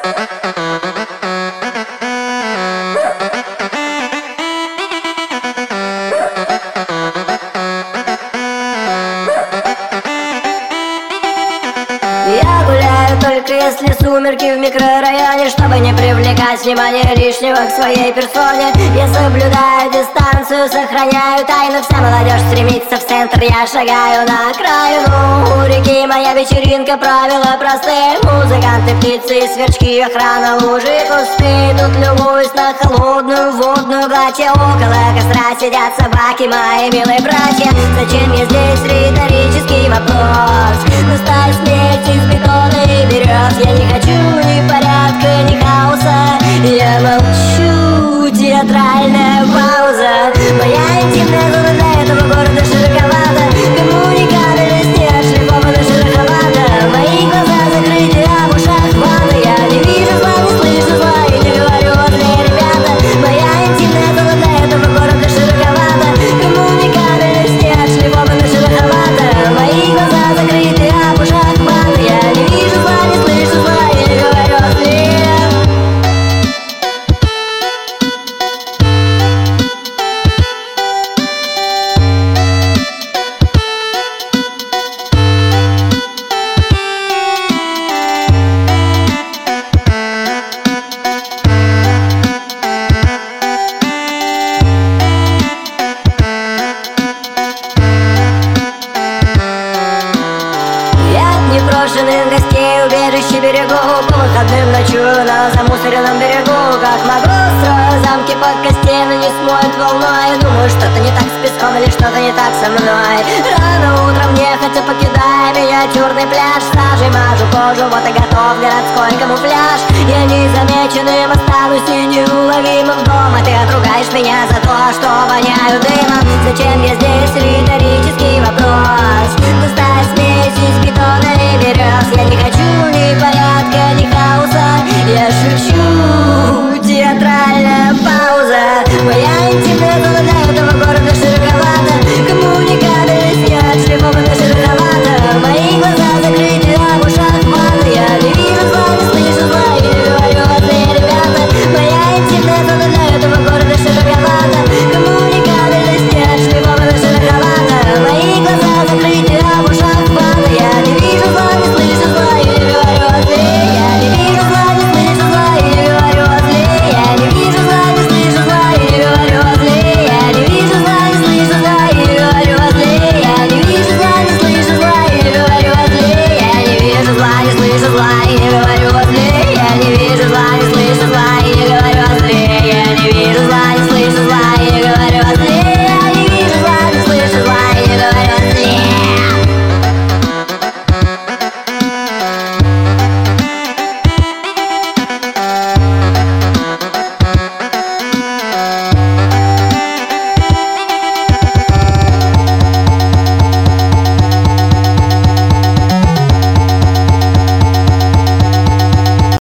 Я гуляю только если сумерки в микрорайоне, чтобы не привлекать внимание лишнего к своей персоне. Я соблюдаю дистанцию, сохраняю тайну. Вся молодежь стремится в центр, я шагаю на окраину. У реки моя вечеринка, правила простые. Музыканты, птицы и сверчки, охрана, лужи, кусты. Тут любуюсь на холодную водную гладь. Около костра сидят собаки, мои милые братья. Зачем я здесь? Риторический вопрос. Густая смерть из бетона и берез. Я не хочу ни порядка, ни хаоса. Я молчу, театральная пауза. Моя интимная зона для этого города широковата. Коммуникабельность не отшлифована шероховато. Мои глаза закрыты, а в ушах вата. Я не вижу зла, не слышу зла и не говорю о зле, ребята. Моя интимная зона для этого города широковата. Коммуникабельность не отшлифована шероховато. Мои глаза закрыты, а в ушах вата. Я не вижу зла, не слышу зла и не говорю о зле. Непрошенных гостей, убежище берегу. По выходным ночую на замусоренном берегу. Как могу, строю замки под костей, но не смоет волной. Думаю, что-то не так с песком или что-то не так со мной. Рано утром нехотя покидая миниатюрный пляж. Сажей мажу кожу, вот и готов городской камуфляж. Я незамеченным останусь и неуловимым дома. Ты отругаешь меня за то, что воняю дымом. Зачем я здесь? Риторический вопрос. Густая смесь из бетона и берез. Я не хочу ни порядка,